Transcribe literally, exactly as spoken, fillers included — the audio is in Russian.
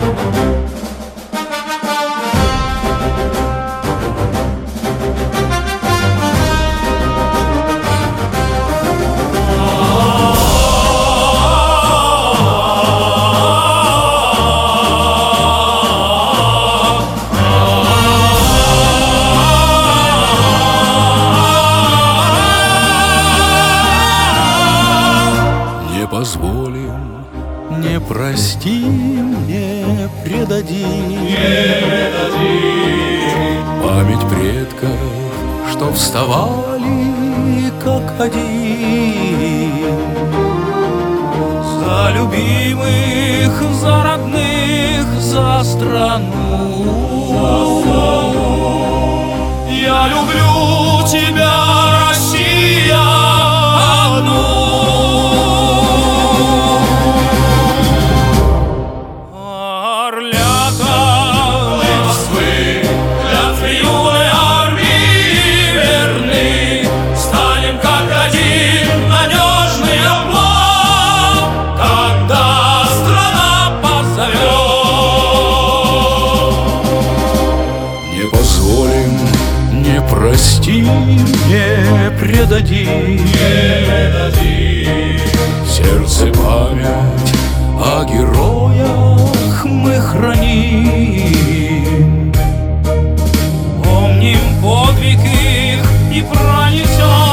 Позволим, не простим, не предадим, не предадим память предков, что вставали как один. За любимых, за родных, за страну, за страну. Я люблю тебя, Россия, одну. Не простим, не предадим, не предадим. В сердце память о героях мы храним. Помним подвиг их и пронесем